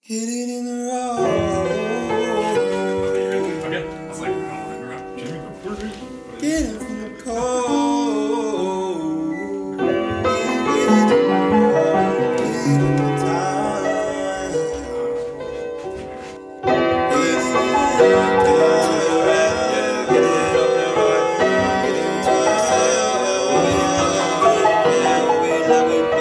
Hit it in the road. Okay. I was like, I don't want to interrupt Jimmy before me. Get it from the cold. Get it in the road. Get it in the time. It's the time. Get it up there right. Get it in time. We love it,